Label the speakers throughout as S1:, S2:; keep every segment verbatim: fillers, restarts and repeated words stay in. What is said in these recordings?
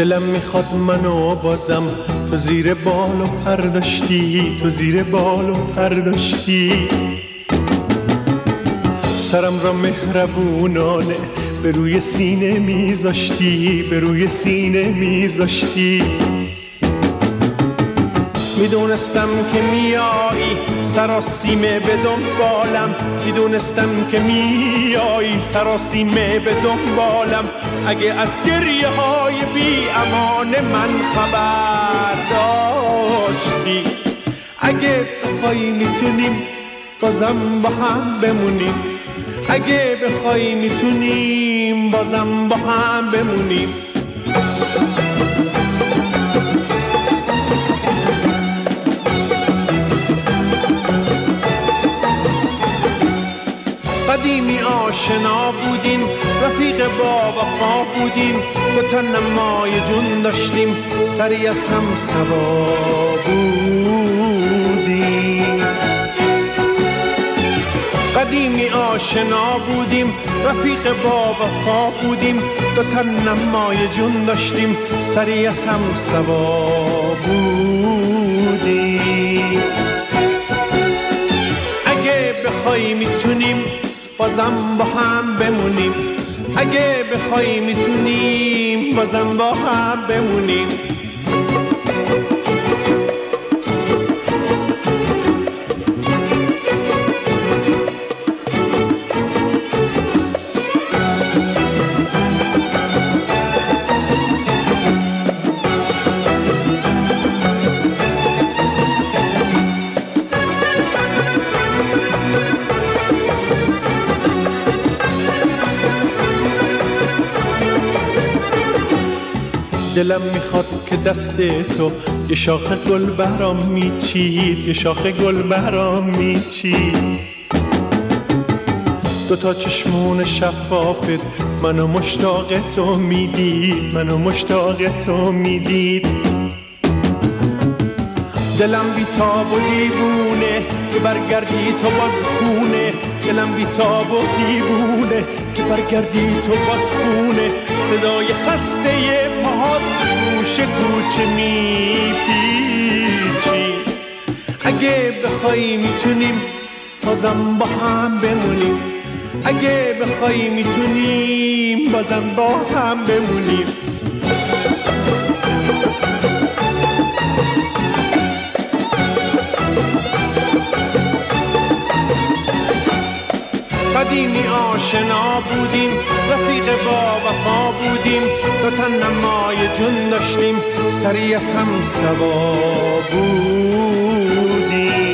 S1: دلم میخواد منو بازم تو زیر بال و پر داشتی، تو زیر بال و پر داشتی. سرم را مهربونانه به روی سینه میذاشتی، به روی سینه میذاشتی. میدونستم که میایی سراسیمه به دنبالم، میدونستم که میایی سراسیمه به دنبالم. اگه از گریه های بی امان من خبر داشتی، اگه بخوای میتونیم بازم با هم بمونیم، اگه بخوای میتونیم بازم با هم بمونیم. قدیمی آشنا بودیم، رفیق با وفا بودیم، دو تا نمای جون داشتیم، سری از هم سوا بودیم. قدیمی آشنا بودیم، رفیق با وفا بودیم، دو تا نمای جون داشتیم، سری از هم سوا بودیم. اگه بخوای میتونیم بازم با هم بمونیم، اگه بخوای میتونیم بازم با هم بمونیم. دلم میخواد که دست تو یه شاخ گل برام میچید، یه شاخ گل برام میچید. دوتا چشمون شفافت منو مشتاق تو میدید، منو مشتاق تو میدید. دلم بیتاب و دیوونه که برگردی تو باز خونه، دلم بیتاب و دیوونه که برگردی تو باز خونه. صدای خسته پاهات گوش کوچه میپیچی. اگه بخوای میتونیم بازم با هم بمونیم، اگه بخوای میتونیم بازم با هم بمونیم. قدیمی آشنا بودیم، رفیق با وفا بودیم، دو تا نمای جون داشتیم، سری از هم سوا بودیم.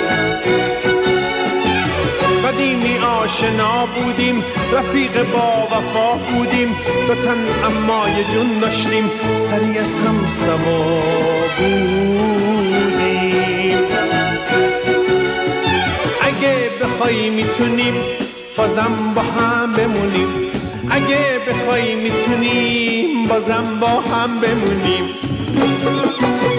S1: قدیمی آشنا بودیم، رفیق با وفا بودیم، دو تا نمای جون داشتیم، سری از هم سوا بودیم. اگه بخوای میتونیم بازم با هم بمونیم، اگه بخوای میتونیم بازم با هم بمونیم.